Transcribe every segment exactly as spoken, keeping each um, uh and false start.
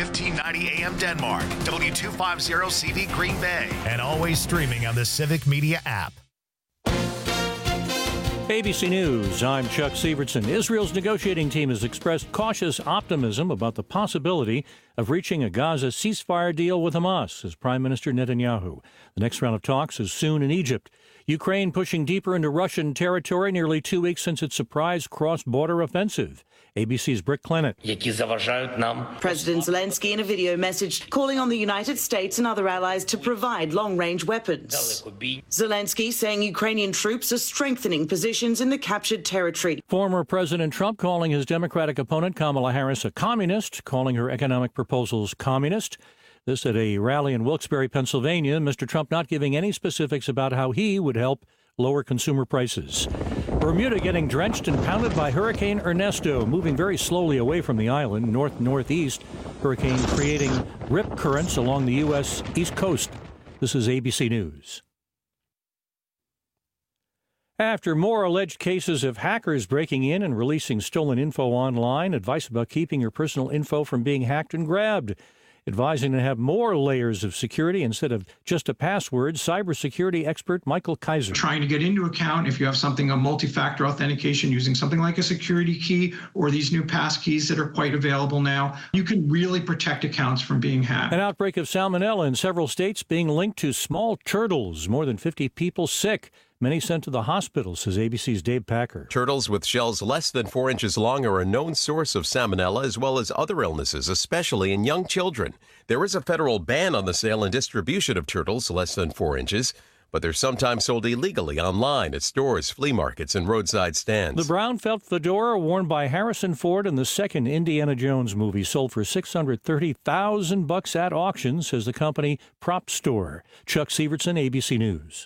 fifteen ninety A M Denmark, W two fifty C V Green Bay, and always streaming on the Civic Media app. A B C News, I'm Chuck Sievertson. Israel's negotiating team has expressed cautious optimism about the possibility of reaching a Gaza ceasefire deal with Hamas, says Prime Minister Netanyahu. The next round of talks is soon in Egypt. Ukraine pushing deeper into Russian territory nearly two weeks since its surprise cross-border offensive. A B C's Britt Clennett. President Zelensky in a video message calling on the United States and other allies to provide long-range weapons. Zelensky saying Ukrainian troops are strengthening positions in the captured territory. Former President Trump calling his Democratic opponent Kamala Harris a communist, calling her economic proposals communist. This at a rally in Wilkes-Barre, Pennsylvania. Mister Trump not giving any specifics about how he would help lower consumer prices. Bermuda getting drenched and pounded by Hurricane Ernesto, moving very slowly away from the island, north-northeast. Hurricane creating rip currents along the U S East Coast. This is A B C News. After more alleged cases of hackers breaking in and releasing stolen info online, advice about keeping your personal info from being hacked and grabbed. Advising to have more layers of security instead of just a password, cybersecurity expert Michael Kaiser. Trying to get into account if you have something, a multi-factor authentication using something like a security key or these new pass keys that are quite available now, you can really protect accounts from being hacked. An outbreak of salmonella in several states being linked to small turtles. More than fifty people sick. Many sent to the hospital, says A B C's Dave Packer. Turtles with shells less than four inches long are a known source of salmonella as well as other illnesses, especially in young children. There is a federal ban on the sale and distribution of turtles less than four inches, but they're sometimes sold illegally online at stores, flea markets, and roadside stands. The brown felt fedora worn by Harrison Ford in the second Indiana Jones movie sold for six hundred thirty thousand bucks at auction, says the company Prop Store. Chuck Sievertson, A B C News.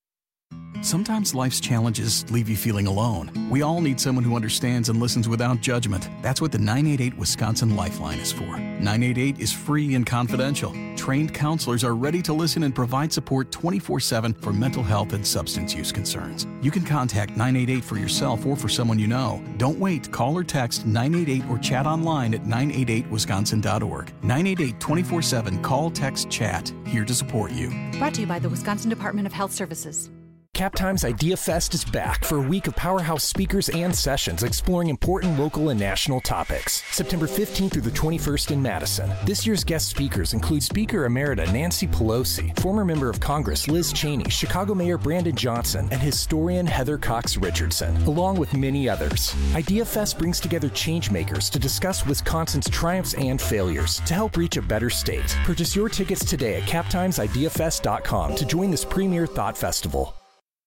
Sometimes life's challenges leave you feeling alone. We all need someone who understands and listens without judgment. That's what the nine eight eight Wisconsin Lifeline is for. nine eight eight is free and confidential. Trained counselors are ready to listen and provide support twenty-four seven for mental health and substance use concerns. You can contact nine eight eight for yourself or for someone you know. Don't wait. Call or text nine eight eight or chat online at nine eight eight wisconsin dot org. nine eight eight twenty-four seven Call, Text, Chat. Here to support you. Brought to you by the Wisconsin Department of Health Services. Captime's Idea Fest is back for a week of powerhouse speakers and sessions exploring important local and national topics. September fifteenth through the twenty-first in Madison. This year's guest speakers include Speaker Emerita Nancy Pelosi, former member of Congress Liz Cheney, Chicago Mayor Brandon Johnson, and historian Heather Cox Richardson, along with many others. Idea Fest brings together changemakers to discuss Wisconsin's triumphs and failures to help reach a better state. Purchase your tickets today at captimes idea fest dot com to join this premier thought festival.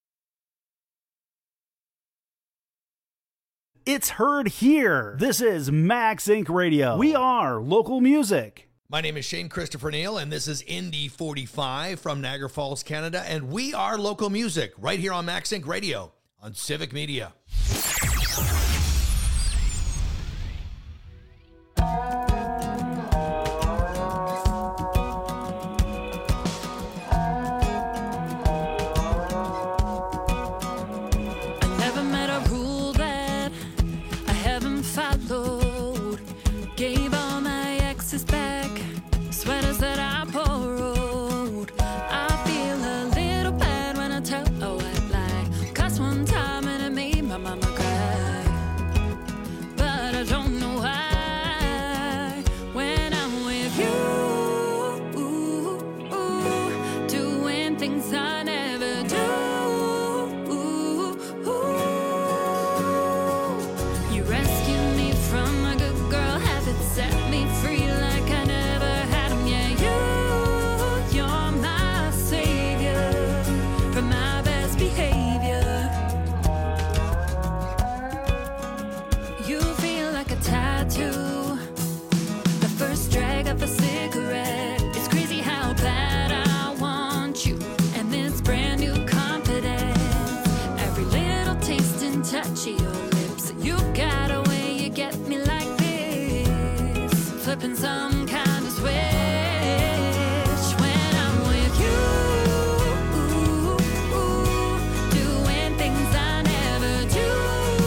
It's heard here. This is Max Inc Radio. We are local music. My name is Shane Christopher Neal, and this is Indy forty-five from Niagara Falls, Canada, and we are local music right here on Max Inc Radio on Civic Media.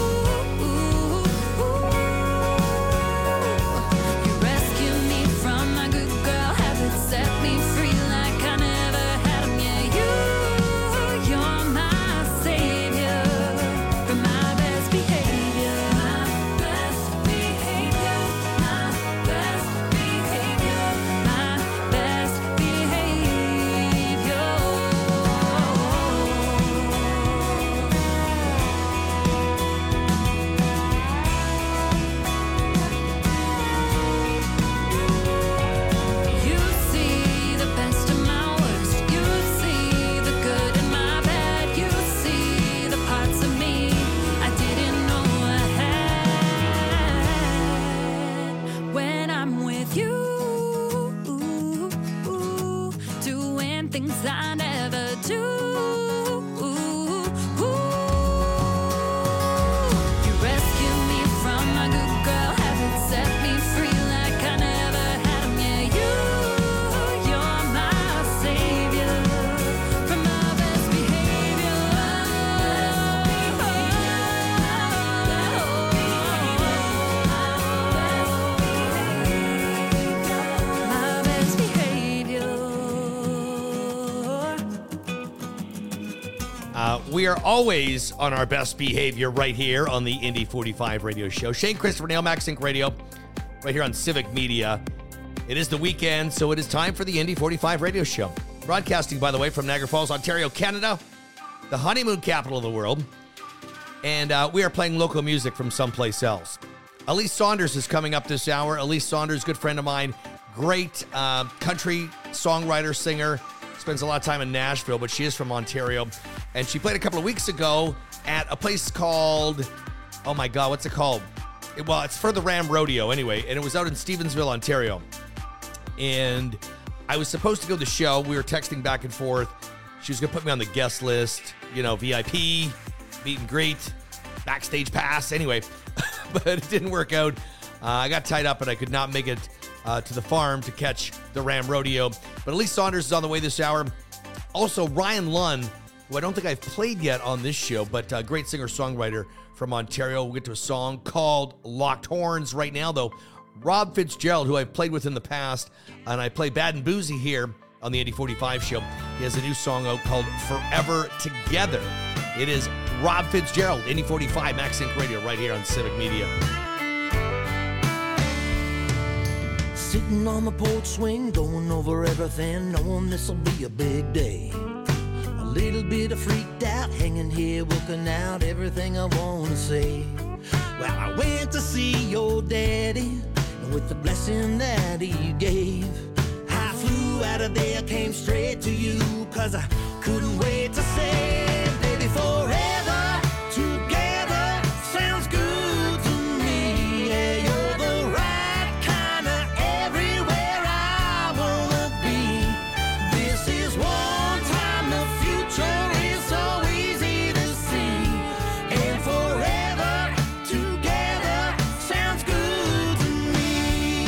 From things I never do. You rescued me from my good girl habits, set me free like I never had 'em. Yeah, you, you're my savior from my best behavior. My best behavior. Uh, we are always on our best behavior right here on the Indy forty-five radio show. Shane Christopher Nail, MaxSync Radio, right here on Civic Media. It is the weekend, so it is time for the Indy forty-five radio show. Broadcasting, by the way, from Niagara Falls, Ontario, Canada, the honeymoon capital of the world. And uh, we are playing local music from someplace else. Elise Saunders is coming up this hour. Elise Saunders, good friend of mine, great uh, country songwriter, singer, spends a lot of time in Nashville, but she is from Ontario. And she played a couple of weeks ago at a place called, oh my God, what's it called? It, well, it's for the Ram Rodeo anyway, and it was out in Stevensville, Ontario. And I was supposed to go to the show. We were texting back and forth. She was going to put me on the guest list, you know, V I P, meet and greet, backstage pass, anyway. But it didn't work out. Uh, I got tied up and I could not make it uh, to the farm to catch the Ram Rodeo. But Elise Saunders is on the way this hour. Also, Ryan Lunn, who I don't think I've played yet on this show, but a great singer-songwriter from Ontario. We'll get to a song called Locked Horns right now, though. Rob Fitzgerald, who I've played with in the past, and I play Bad and Boozy here on the Indy forty-five show. He has a new song out called Forever Together. It is Rob Fitzgerald, Indy forty-five, MaxSync Radio, right here on Civic Media. Sitting on the porch swing, going over everything, knowing this'll be a big day. A little bit of freaked out, hanging here, working out everything I wanna say. Well, I went to see your daddy, and with the blessing that he gave, I flew out of there, came straight to you, cause I couldn't wait to say, baby, forever together sounds good to me. Yeah, you're the right kind of everywhere I wanna be. This is one time, the future is so easy to see. And forever together sounds good to me.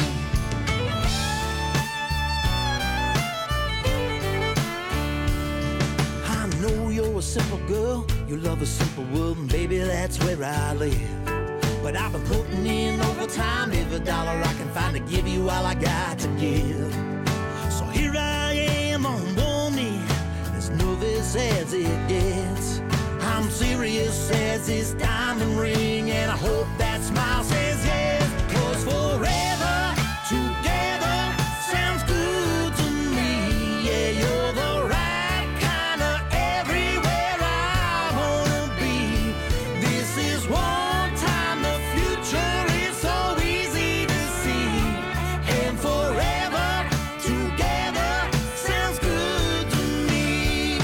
I know you're a simple girl, you love a simple world, and baby, that's where I live. But I've been putting in overtime, every dollar I can find to give you all I got to give. So here I am on one knee, as nervous as it gets. I'm serious as this diamond ring, and I hope that smile says yes. Cause forever together sounds good to me. Yeah, you're the right kind of everywhere I wanna be. This is one time, the future is so easy to see. And forever together sounds good to me.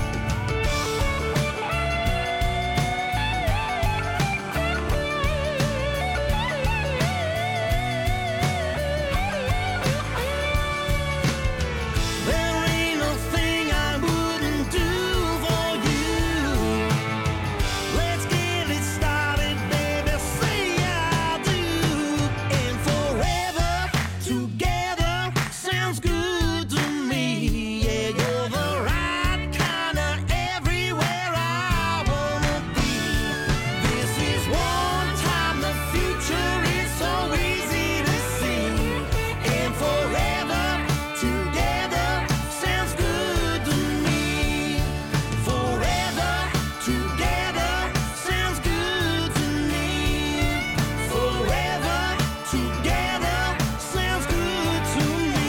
There ain't a thing I wouldn't do for you. Let's get it started, baby, say I do. And forever together sounds good to me. Yeah, you're the right kind of everywhere I wanna be. This is one time, the future is so easy to see. And forever together sounds good to me. Forever together sounds good to me. Forever together sounds good to me.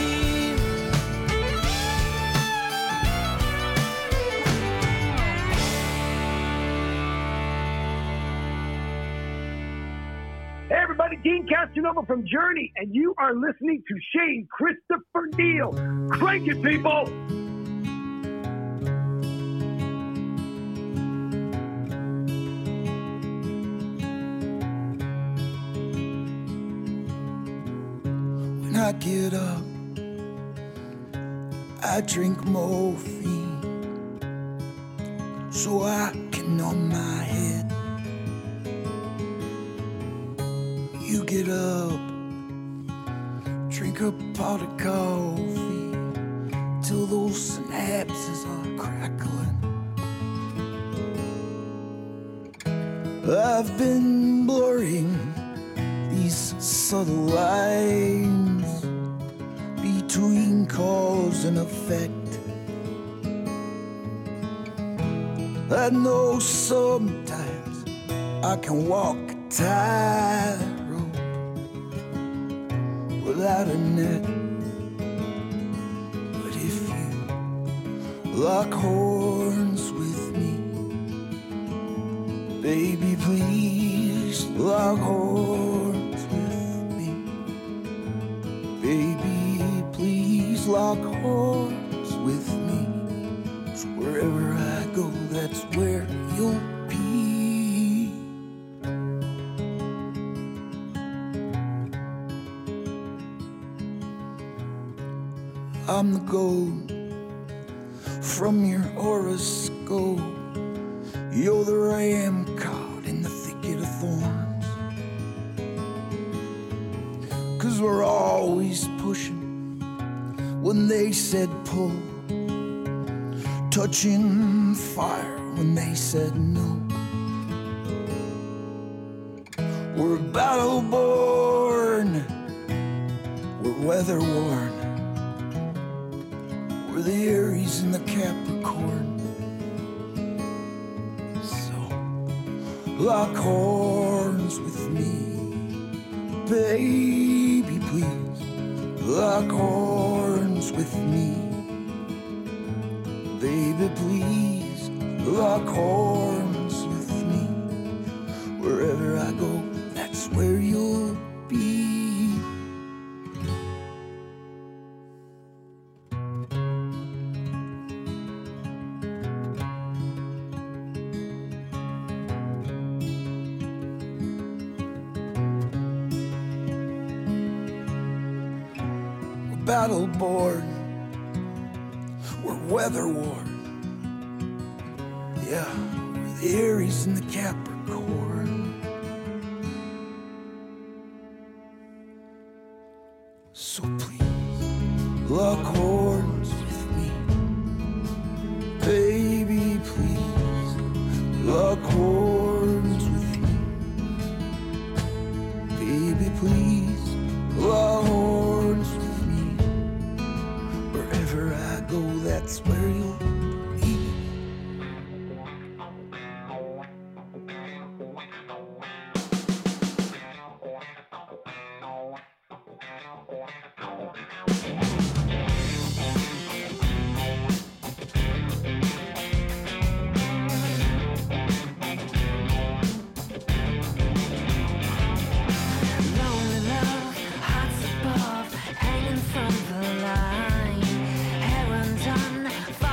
Hey everybody, Dean Casanova from Journey, and you are listening to Shane Christopher Neal. Crank it, people! When I get up, I drink morphine so I can numb my head. You get up, drink a pot of coffee till those synapses are crackling. I've been blurring these subtle lines between cause and effect. I know sometimes I can walk a tightrope without a net, but if you lock horns with me, baby, please lock horns with me. Baby, please lock horns with me. 'Cause wherever I go, that's where you'll be. I'm the gold from your horoscope. You're the ram caught in the thicket of thorns. 'Cause we're always pushing when they said pull, touching fire when they said no. We're battle born, we're weather worn, we're the Aries and the Capricorn. Lock horns with me, baby, please. Lock horns with me, baby, please. Lock horns with me. Wherever I go, that's where you'll be. Battle born, we're weather worn. Yeah, we're the Aries and the Capricorn. So please, lock horns with me, baby, please. Lock horns with me, baby, please. Lock horns with me. Wherever I go, that's where you'll be. Lonely love, hearts above, hanging from the line. Hair undone,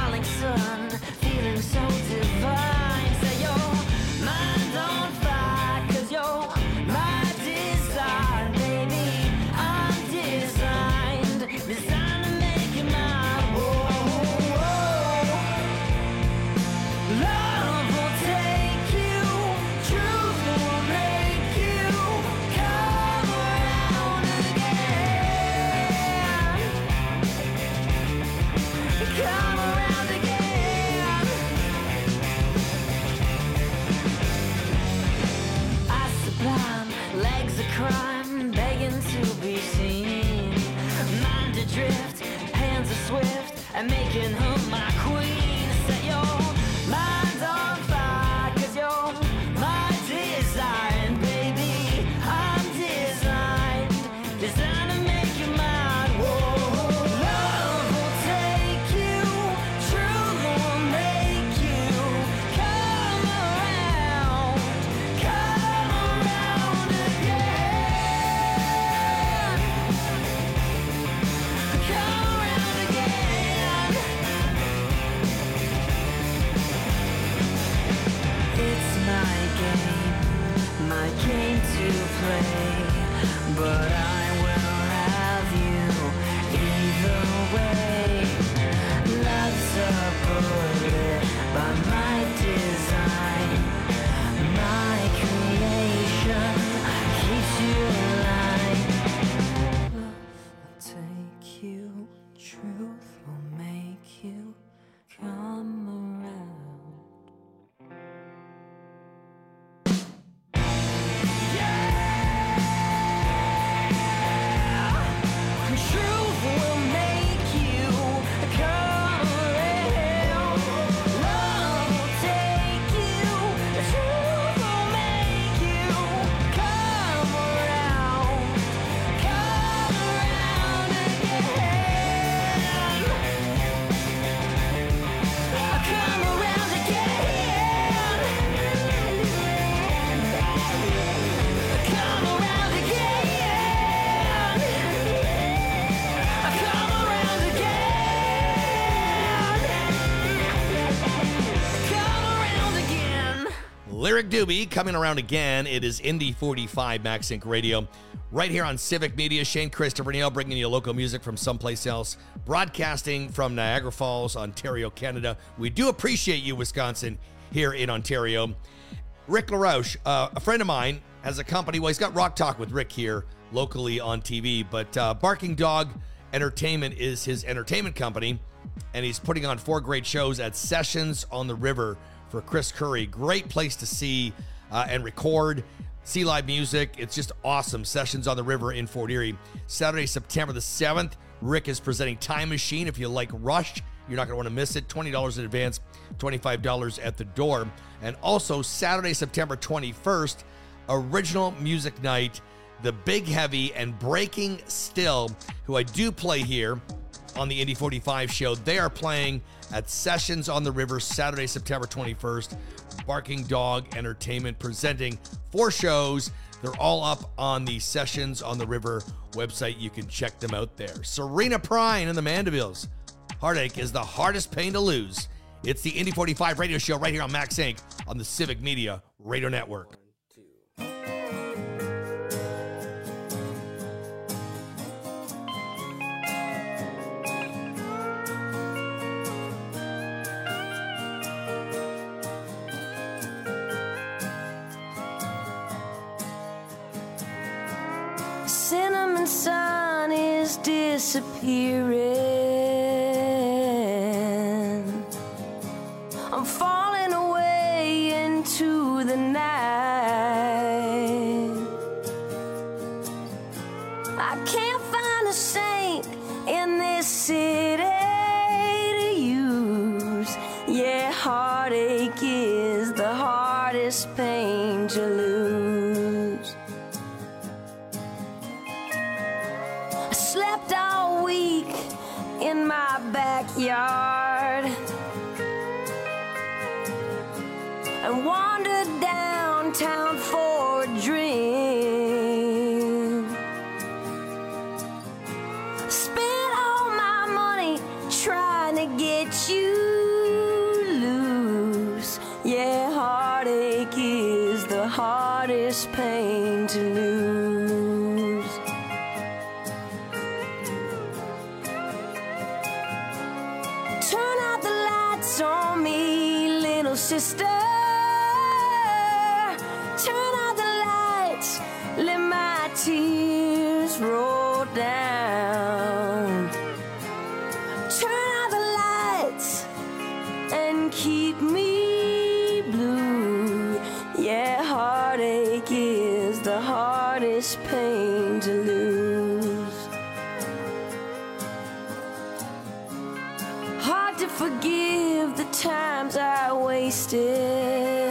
Lyric Doobie coming around again. It is Indy forty-five Max Inc Radio. Right here on Civic Media, Shane Christopher Neal bringing you local music from someplace else. Broadcasting from Niagara Falls, Ontario, Canada. We do appreciate you, Wisconsin, here in Ontario. Rick LaRoche, uh, a friend of mine, has a company. Well, he's got Rock Talk with Rick here locally on T V, but uh, Barking Dog Entertainment is his entertainment company, and he's putting on four great shows at Sessions on the River for Chris Curry. Great place to see uh, and record, see live music. It's just awesome. Sessions on the River in Fort Erie. Saturday, September the seventh, Rick is presenting Time Machine. If you like Rush, you're not going to want to miss it. twenty dollars in advance, twenty-five dollars at the door. And also Saturday, September twenty-first, Original Music Night, The Big Heavy and Breaking Still, who I do play here on the Indy forty-five show. They are playing at Sessions on the River Saturday, September twenty-first. Barking Dog Entertainment presenting four shows. They're all up on the Sessions on the River website. You can check them out there. Serena Prine and the Mandevilles. Heartache is the hardest pain to lose. It's the Indy forty-five radio show right here on Max Incorporated on the Civic Media Radio Network. Cinnamon sun is disappearing. I'm falling away into the night. I can't find a saint in this city to use. Yeah, heartache is the hardest pain to lose. I slept all week in my backyard and wandered downtown for a drink. Spent all my money trying to get you loose. Yeah, heartache is the hardest pain to lose. Turn out the lights on me, little sister. Turn out the lights, let my tears roll down. Turn out the lights and keep me blue. Yeah, heartache is the hardest pain to lose. Hard to forgive the times I wasted.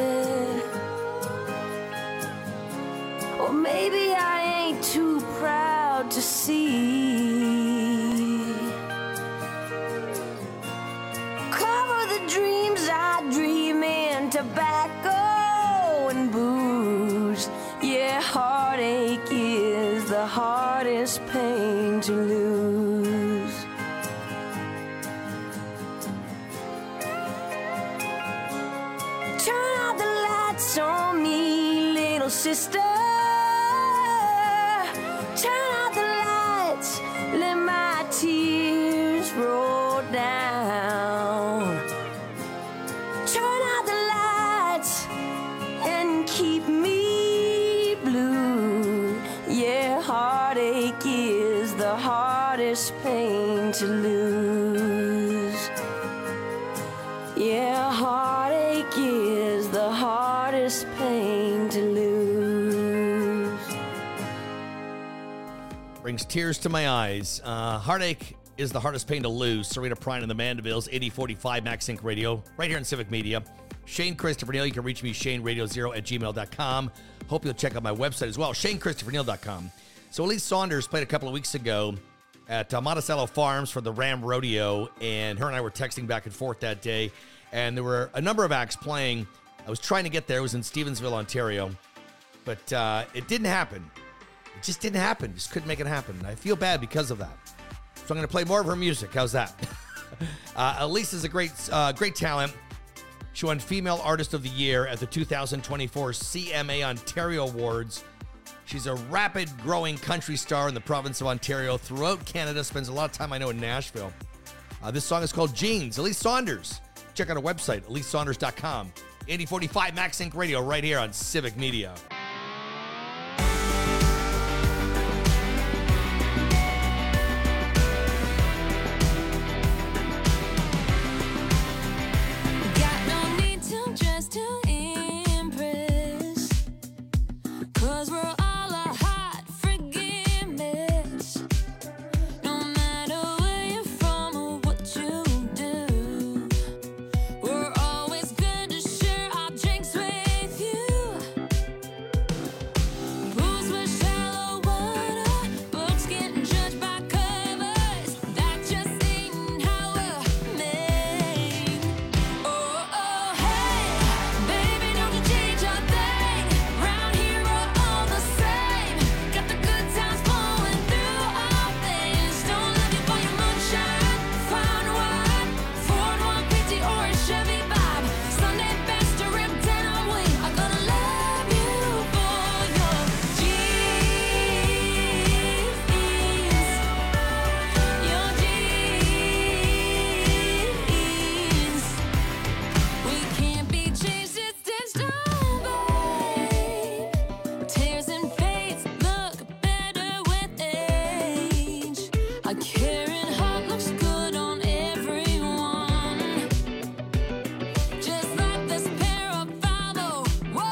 Or maybe I ain't too proud to see. Cover the dreams I dream in tobacco and booze. Yeah, heartache is the hardest pain to lose. Turn out the lights on me, little sister. Turn out the lights, let my tears roll down. Turn out the lights and keep me blue. Yeah, heartache is the hardest pain to lose. Yeah, heartache is the hardest pain to lose. Brings tears to my eyes. Uh, heartache is the hardest pain to lose. Serena Prine and the Mandevilles, Indy forty-five Max Inc Radio, right here in Civic Media. Shane Christopher Neal. You can reach me, shane radio zero at gmail dot com. Hope you'll check out my website as well, shane christopher neal dot com. So Elise Saunders played a couple of weeks ago at uh, Monticello Farms for the Ram Rodeo, and her and I were texting back and forth that day, and there were a number of acts playing. I was trying to get there. It was in Stevensville, Ontario, but uh, it didn't happen. It just didn't happen. Just couldn't make it happen. And I feel bad because of that. So I'm going to play more of her music. How's that? uh, Elise is a great, uh, great talent. She won Female Artist of the Year at the two thousand twenty-four C M A Ontario Awards. She's a rapid growing country star in the province of Ontario, throughout Canada, spends a lot of time, I know, in Nashville. Uh, this song is called Jeans. Elise Saunders. Check out her website, elise saunders dot com. eighty forty-five Max Inc Radio right here on Civic Media. Got no need to dress to impress, 'cause we're all a hot friggin' mess. No matter where you're from or what you do, we're always good to share our drinks with you. Rules were shallow water, books getting judged by covers. That just ain't how we're made. Oh, oh, hey, baby, don't you change a thing. Round here we're all the same. Got the good times flowing through our veins. Don't love you for your moonshine, fine wine, Ford one fifty or a Chevy Bob. Sunday best to rip denim, we are gonna love you for your jeans, your jeans. We can't be changed, it's stitched on, babe. Tears and fades look better with age. A caring heart looks good on everyone, just like this pair of five oh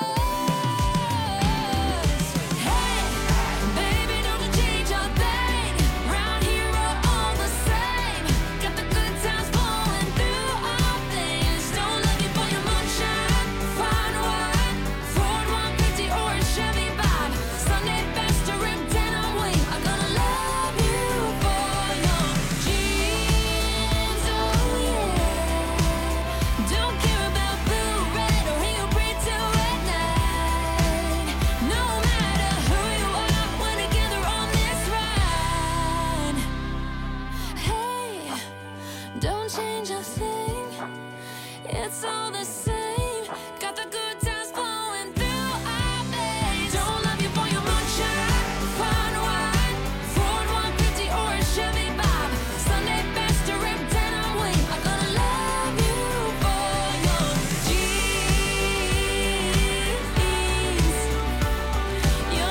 ones. Hey, baby, don't you change a thing. Round here we're all the same. Got the good times flowing through our veins. Don't love you for your moonshine, fine wine, Ford one fifty or a Chevy Bob. Sunday best to rip denim, we are gonna love you for your jeans, oh yeah. Don't care about blue, red, or who you breathe to at night. No matter who you are, we're together on this ride. Hey, don't change a thing. It's all the same. Got the good times flowing through our veins. Don't love you for your moonshine, fine wine, Ford one fifty or a Chevy Bob. Sunday best to rip denim, we are gonna love you for your jeans, your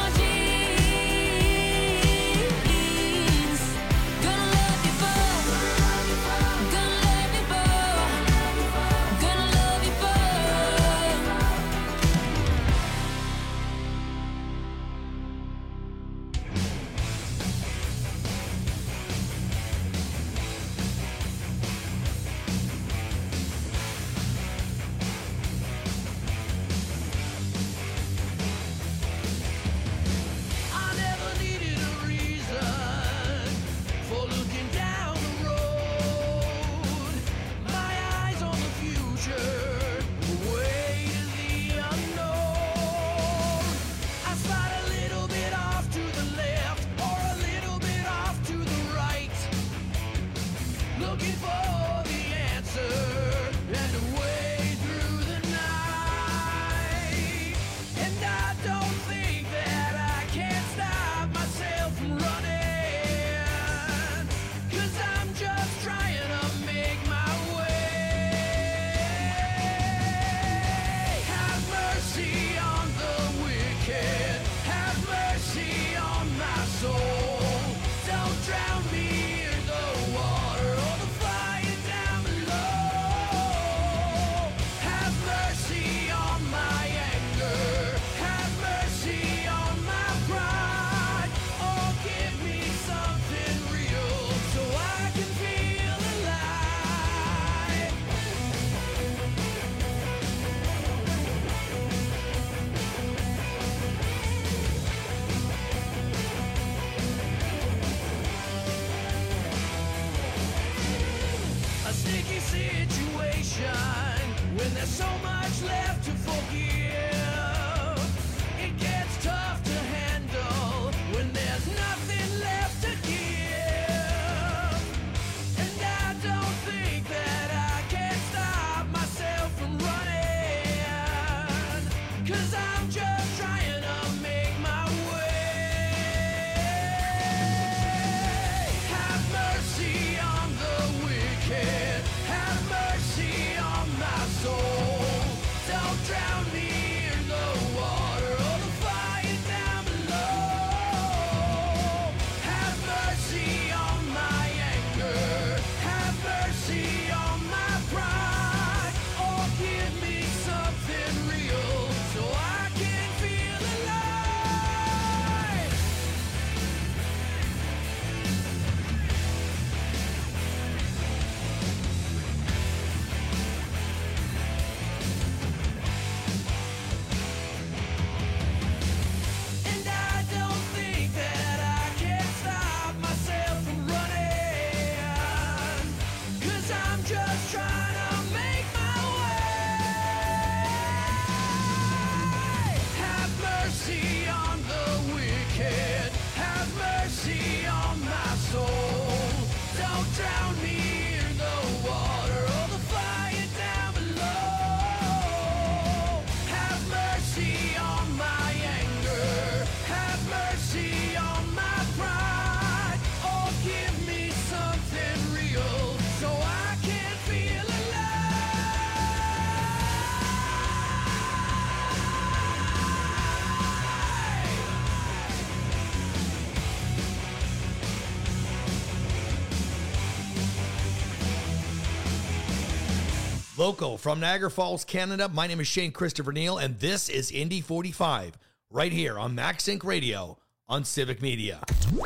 jeans. Gonna love you for, gonna love you for, gonna love you for. I never needed a reason for looking down the road. My eyes on the future, way to the unknown. I slide a little bit off to the left or a little bit off to the right, looking for the answer and a way through the night. And I don't think that I can stop myself from running, 'cause I'm just trying to make my way. Have mercy on the wicked, have mercy on my soul. Don't drown me in the water or the fire down below. Have mercy on my anger, have mercy on my pride. Oh, give me something real so I can feel alive. A sticky situation when there's so much left to forgive. It gets tough to handle when there's nothing left to give. And I don't think that I can stop myself from running. just trying to make my way. Have mercy on the wicked. Have mercy on my soul. Don't drown me in the water or the fire down below. Have mercy on my anger. Have mercy on my pride. Oh, give me something real so I can feel Local from Niagara Falls, Canada. My name is Shane Christopher Neal, and this is Indy forty-five, right here on MaxSync Radio on Civic Media.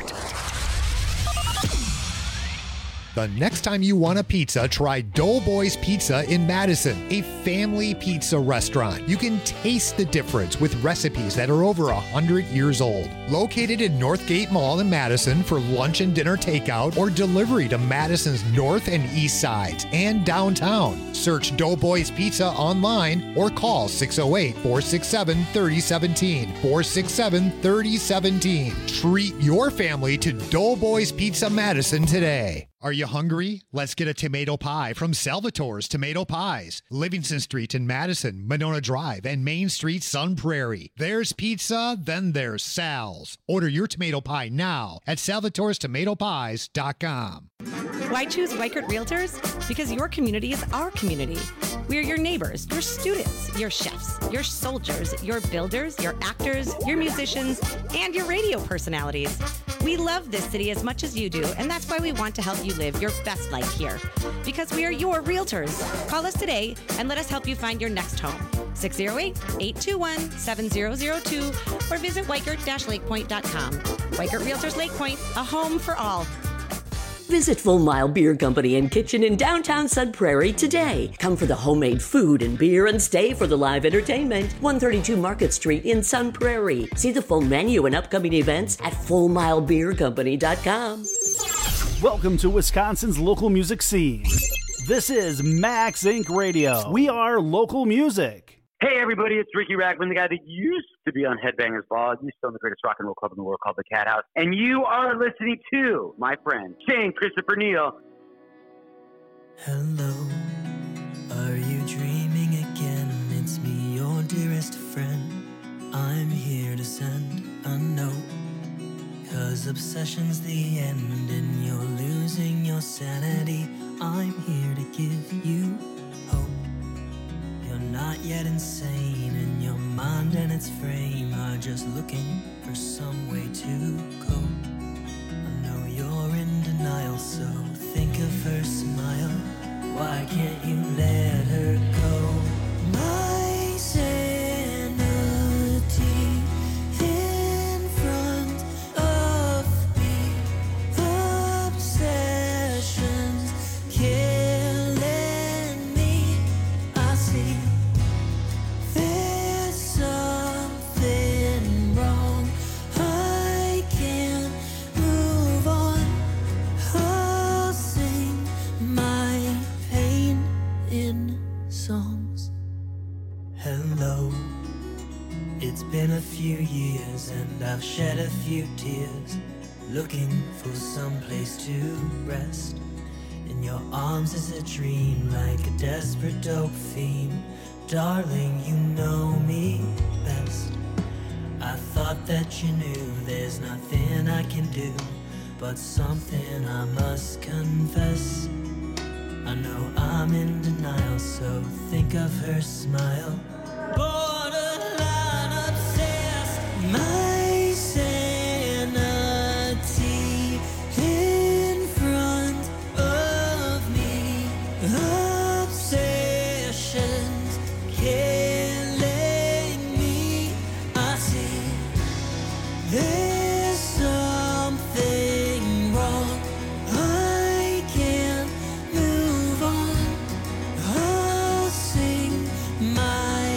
The next time you want a pizza, try Doughboys Pizza in Madison, a family pizza restaurant. You can taste the difference with recipes that are over one hundred years old. Located in Northgate Mall in Madison for lunch and dinner takeout or delivery to Madison's north and east sides and downtown. Search Doughboys Pizza online or call six oh eight, four six seven, three oh one seven, four six seven, three oh one seven. Treat your family to Doughboys Pizza Madison today. Are you hungry? Let's get a tomato pie from Salvatore's Tomato Pies. Livingston Street in Madison, Monona Drive, and Main Street, Sun Prairie. There's pizza, then there's Sal's. Order your tomato pie now at salvatores tomato pies dot com. Why choose Weichert Realtors? Because your community is our community. We are your neighbors, your students, your chefs, your soldiers, your builders, your actors, your musicians, and your radio personalities. We love this city as much as you do, and that's why we want to help you live your best life here. Because we are your realtors. Call us today and let us help you find your next home. six oh eight, eight two one, seven oh oh two or visit weichert dash lakepoint dot com. Weichert Realtors Lake Point, a home for all. Visit Full Mile Beer Company and Kitchen in downtown Sun Prairie today. Come for the homemade food and beer and stay for the live entertainment. one thirty-two Market Street in Sun Prairie. See the full menu and upcoming events at full mile beer company dot com. Welcome to Wisconsin's local music scene. This is MaxSync Radio. We are local music. Hey everybody, it's Ricky Rackman, the guy that used to be on Headbangers Ball, used to own the greatest rock and roll club in the world called the Cat House. And you are listening to my friend, Shane Christopher Neal. Hello, are you dreaming again? It's me, your dearest friend. I'm here to send a note, 'cause obsession's the end and you're losing your sanity. I'm here to give you hope. You're not yet insane, and your mind and its frame are just looking for some way to cope. I know you're in denial, so think of her smile. Why can't you let her go? My sanity in front of me. Obsessions killing me. I see there's something wrong. I can't move on. I'll sing my pain in songs. Hello, it's been a few years and I've shed a few tears, looking for some place to rest. In your arms is a dream, like a desperate dope fiend. Darling, you know me best. I thought that you knew there's nothing I can do, but something I must confess. I know I'm in denial, so think of her smile. Borderline obsessed. My sanity in front of me. Obsessions killing me. I see there's something wrong. I can't move on. I'll sing my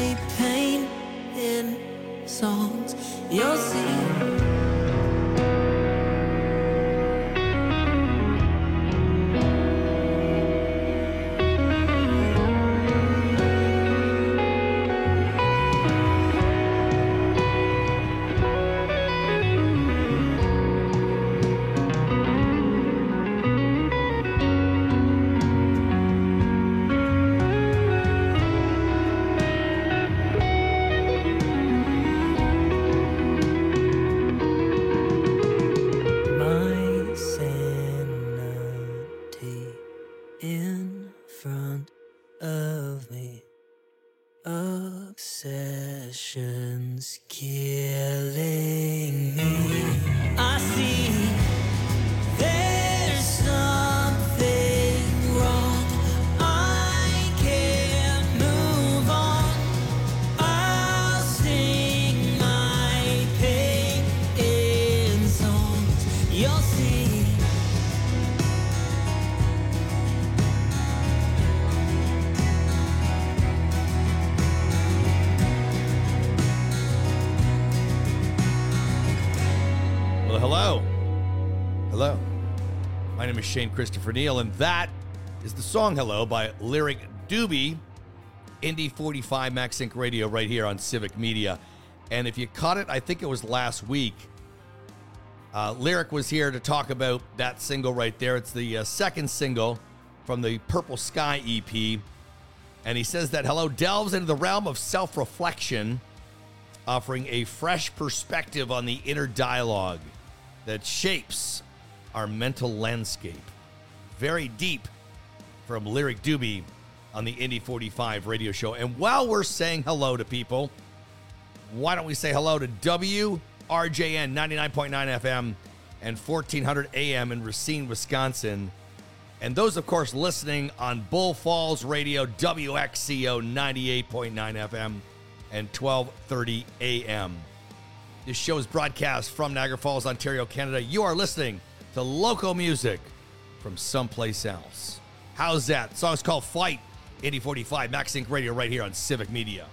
Shane Christopher Neal, and that is the song Hello by Lyric Doobie. Indy forty-five Max Inc Radio right here on Civic Media. And if you caught it, I think it was last week, uh, Lyric was here to talk about that single right there. It's the uh, second single from the Purple Sky E P. And he says that Hello delves into the realm of self-reflection, offering a fresh perspective on the inner dialogue that shapes our mental landscape. Very deep from Lyric Doobie on the Indy forty-five radio show. And while we're saying hello to people, why don't we say hello to W R J N ninety-nine point nine F M and fourteen hundred A M in Racine, Wisconsin. And those, of course, listening on Bull Falls Radio, W X C O ninety-eight point nine F M and twelve thirty A M. This show is broadcast from Niagara Falls, Ontario, Canada. You are listening to local music from someplace else. How's that? The song's called Fight. Indy forty-five Max Inc Radio right here on Civic Media.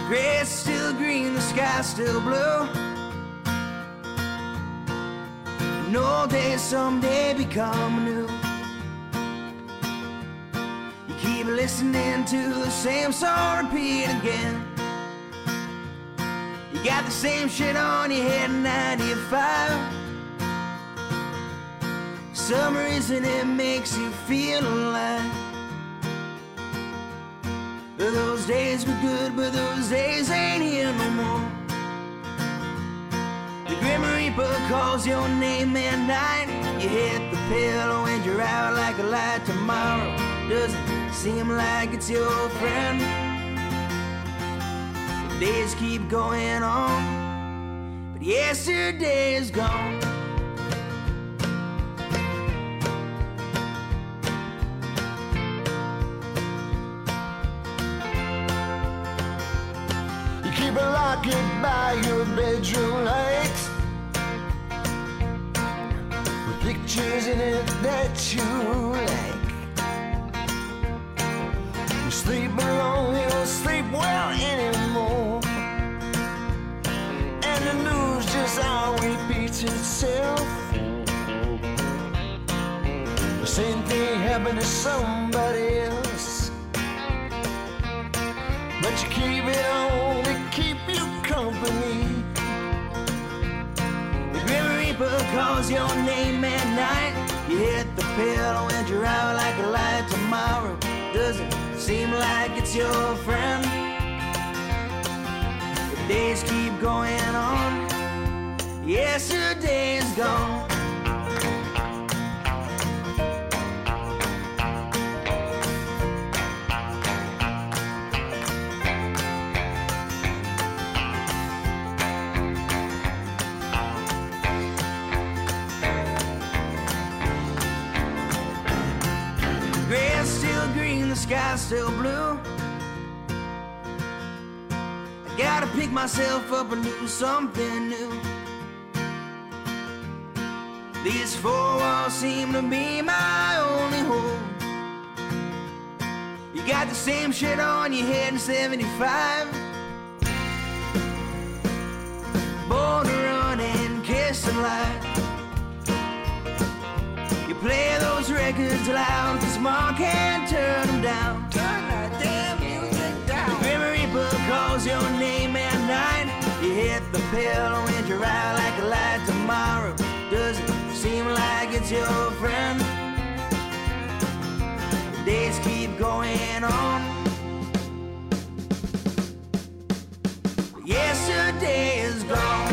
grass still green, the sky still blue. No day someday become new. You keep listening to the same song repeat again. You got the same shit on your head in ninety-five. For some reason it makes you feel alive. Those days were good, but those days ain't here no more. The Grim Reaper calls your name at night. You hit the pillow and you're out like a light. Tomorrow doesn't seem like it's your friend. The days keep going on, but yesterday is gone. Keep a locket by your bedroom light with pictures in it that you like. You sleep alone, you don't sleep well anymore, and the news just all repeats itself. The same thing happened to somebody else, but you keep it on to keep you company. The Grim Reaper calls your name at night. You hit the pillow and you're out like a light. Tomorrow doesn't seem like it's your friend. The days keep going on, yesterday is gone. Grass still green, the sky still blue. I gotta pick myself up and do something new. These four walls seem to be my only home. You got the same shit on your head in seventy-five. Born to run and kiss the light. You play those records loud, cause mom can't turn them down. Turn that damn music down. The Grim Reaper calls your name at night. You hit the pillow and you're out like a light. Tomorrow doesn't seem like it's your friend. The days keep going on, but yesterday is gone.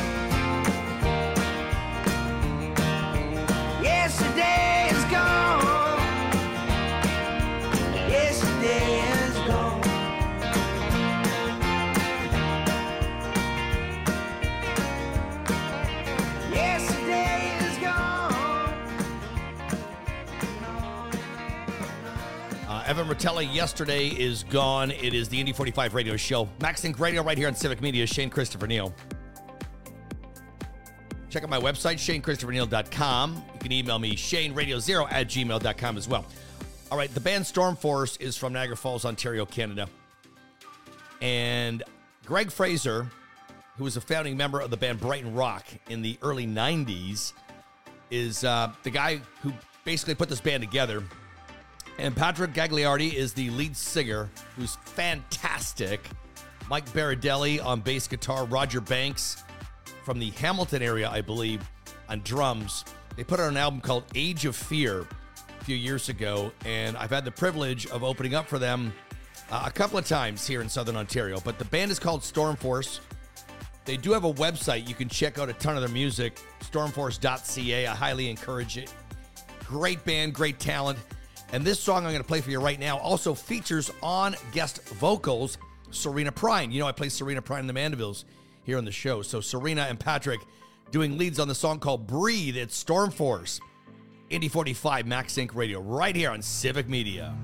Yesterday is gone. Yesterday is gone. Yesterday is gone. Uh, Evan Rotella, yesterday is gone. It is the Indy forty-five radio show. MaxSync Radio right here on Civic Media. Shane Christopher Neal. Check out my website, shane christopher neal dot com. You can email me, shane radio zero at gmail dot com as well. All right, the band Stormforce is from Niagara Falls, Ontario, Canada. And Greg Fraser, who was a founding member of the band Brighton Rock in the early nineties, is uh, the guy who basically put this band together. And Patrick Gagliardi is the lead singer, who's fantastic. Mike Baradelli on bass guitar, Roger Banks from the Hamilton area, I believe, on drums. They put out an album called Age of Fear a few years ago, and I've had the privilege of opening up for them uh, a couple of times here in Southern Ontario. But the band is called Stormforce. They do have a website. You can check out a ton of their music, stormforce dot c a. I highly encourage it. Great band, great talent. And this song I'm going to play for you right now also features on guest vocals Serena Prine. You know, I play Serena Prine in the Mandevilles here on the show. So Serena and Patrick doing leads on the song called Breathe. It's Stormforce. Indy forty-five MaxSync Radio right here on Civic Media.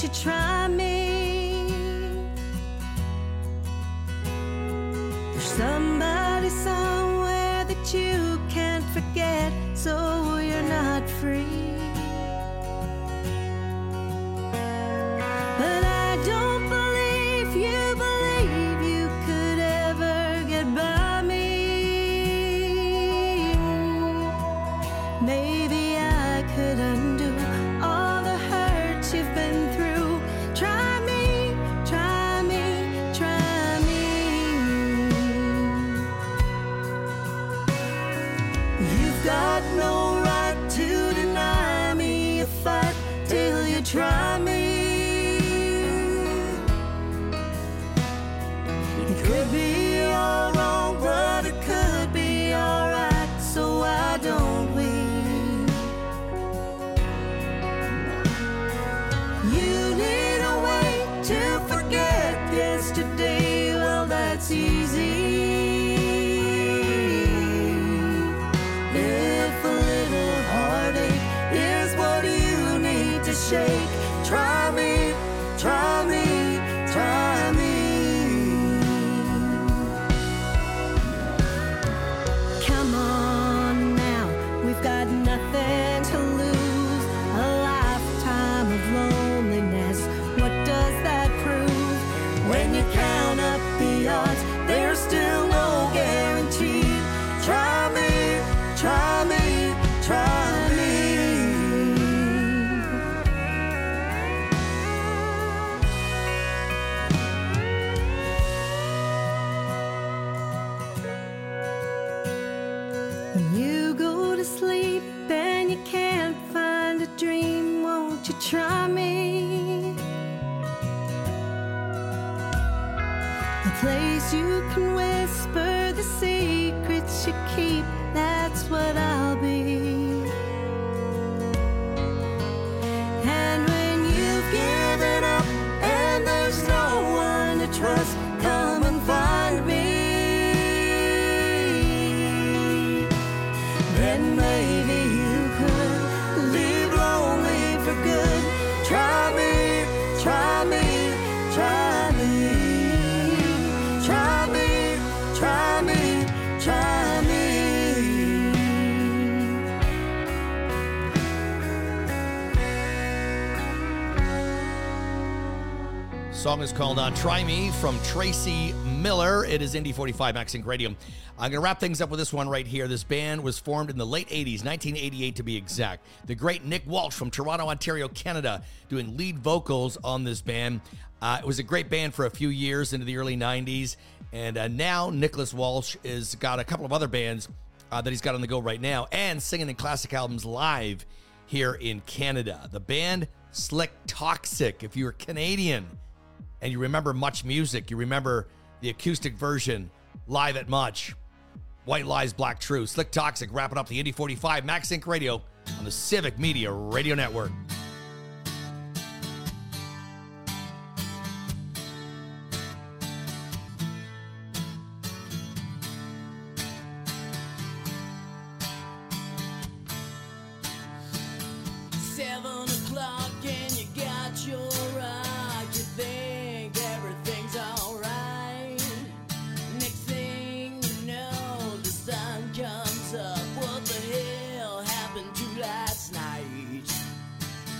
you try me? There's somebody somewhere that you can't forget, so you're not free. But I don't believe you believe you could ever get by me. Maybe I could undo all the hurt you've been through. Try me, try me, try me. You've got no right to deny me a fight till you try me. It could be all wrong, but it could be all right, so why don't we? You need a way to forget yesterday, well that's easy. If a little heartache is what you need to shake, try me, try me, try me. Come on now, we've got nothing to lose. A lifetime of loneliness, what does that prove? When you count up the odds, there's still no guarantee. Try me, try me, try me. When you go to sleep and you can't find a dream, won't you try me? A place you can whisper the secrets you keep, that's what I'll be. And when you've given up and there's no one to trust, come and find me. Then maybe you could leave lonely for good. Try me, try me, try me. Try me, try me, try me. Song is called uh, Try Me from Tracy Miller. It is Indy forty-five Max Inc Radio. I'm going to wrap things up with this one right here. This band was formed in the late eighties, nineteen eighty-eight to be exact. The great Nick Walsh from Toronto, Ontario, Canada, doing lead vocals on this band. Uh, it was a great band for a few years into the early nineties. And uh, now Nicholas Walsh has got a couple of other bands uh, that he's got on the go right now and singing in classic albums live here in Canada. The band Slick Toxic. If you're Canadian and you remember Much Music, you remember the acoustic version live at Much. White Lies, Black Truth. Slick Toxic wrapping up the Indy forty-five Max Inc Radio on the Civic Media Radio Network. Seven o'clock and you got your rock. You think everything's alright. Next thing you know, the sun comes up. What the hell happened to last night?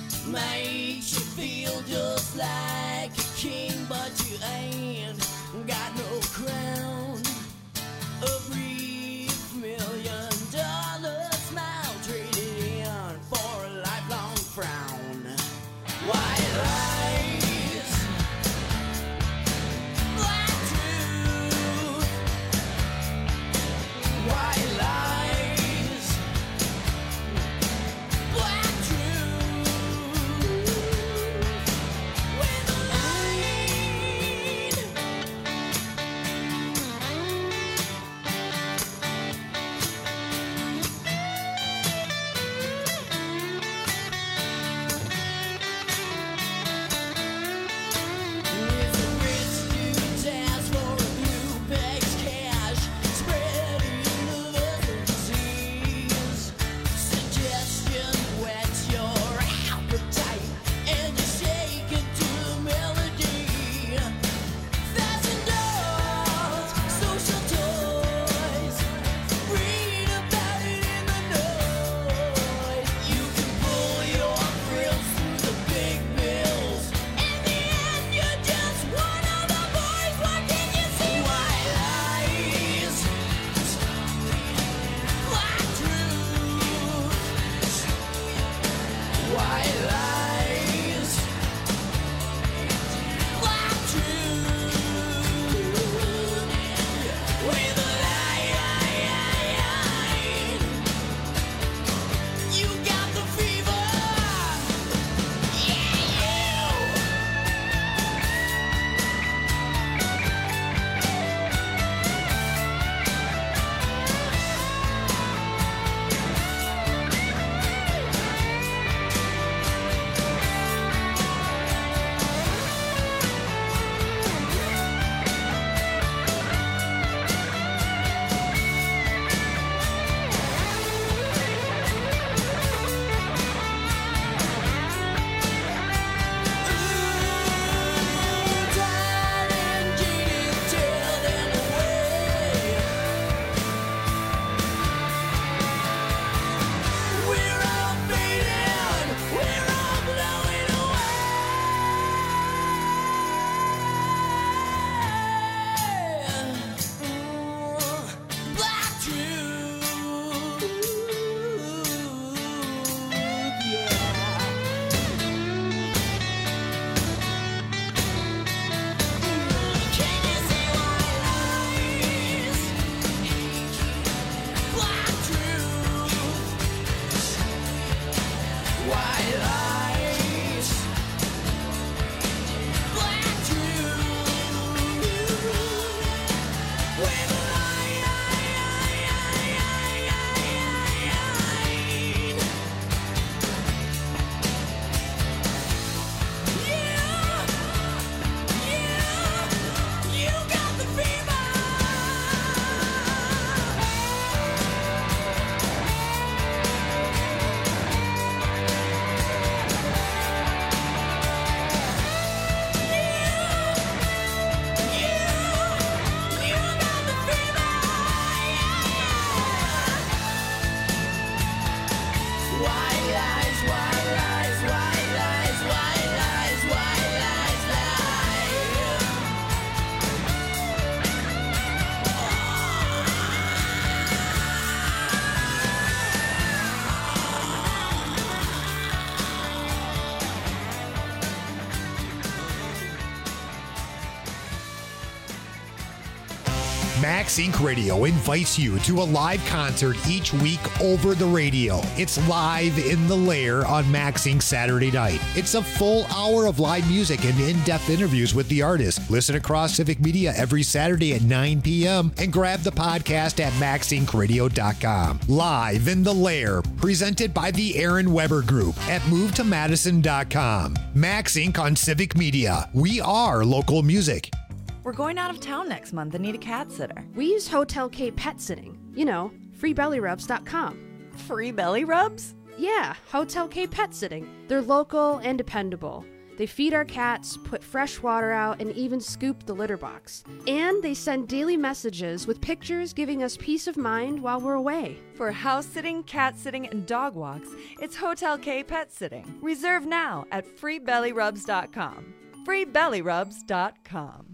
Max Incorporated. Radio invites you to a live concert each week over the radio. It's Live in the Lair on Max Incorporated Saturday night. It's a full hour of live music and in-depth interviews with the artist. Listen across Civic Media every Saturday at nine p.m. and grab the podcast at max inc radio dot com. Live in the Lair, presented by the Aaron Weber Group at move to madison dot com. Max Incorporated on Civic Media. We are local music. We're going out of town next month and need a cat sitter. We use Hotel K Pet Sitting. You know, free belly rubs dot com. Free belly rubs? Yeah, Hotel K Pet Sitting. They're local and dependable. They feed our cats, put fresh water out, and even scoop the litter box. And they send daily messages with pictures giving us peace of mind while we're away. For house sitting, cat sitting, and dog walks, it's Hotel K Pet Sitting. Reserve now at free belly rubs dot com. free belly rubs dot com.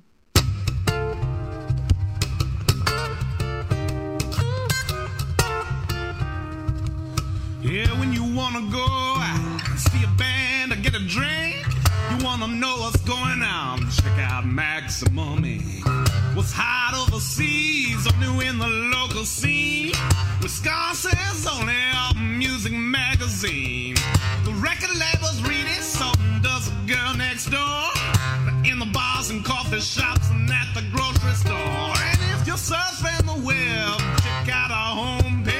Yeah, when you wanna go out, see a band or get a drink, you wanna know what's going on, check out Maximum Incorporated. What's hot overseas, only in the local scene. Wisconsin's only music magazine. The record labels read it, so does the girl next door. In the bars and coffee shops and at the grocery store. And if you're surfing the web, check out our homepage.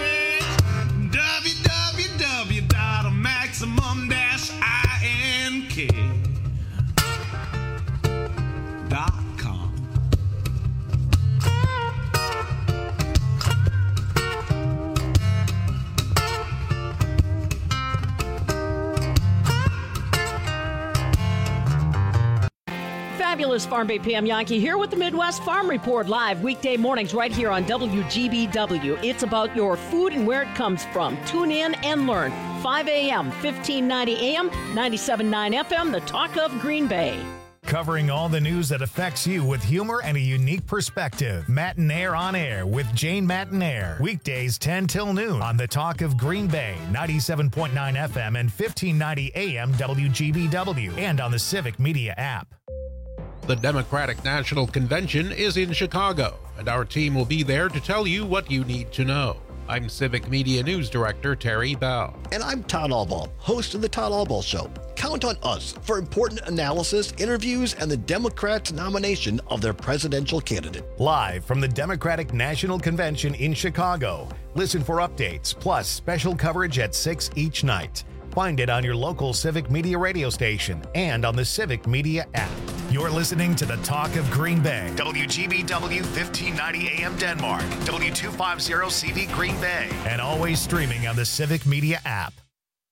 Maximum dash ink dot com. Fabulous Farm Bay Pam Yankee here with the Midwest Farm Report live weekday mornings right here on W G B W. It's about your food and where it comes from. Tune in and learn. five a.m., fifteen ninety A M, ninety-seven point nine F M, the talk of Green Bay. Covering all the news that affects you with humor and a unique perspective. Matinaire on Air with Jane Matinaire. Weekdays ten till noon on the talk of Green Bay, ninety-seven point nine F M and fifteen ninety A M W G B W, and on the Civic Media app. The Democratic National Convention is in Chicago, and our team will be there to tell you what you need to know. I'm Civic Media News Director Terry Bell. And I'm Todd Albaugh, host of The Todd Albaugh Show. Count on us for important analysis, interviews, and the Democrats' nomination of their presidential candidate. Live from the Democratic National Convention in Chicago. Listen for updates, plus special coverage at six each night. Find it on your local Civic Media radio station and on the Civic Media app. You're listening to the Talk of Green Bay. W G B W fifteen ninety A M Denmark. W two fifty C V Green Bay. And always streaming on the Civic Media app.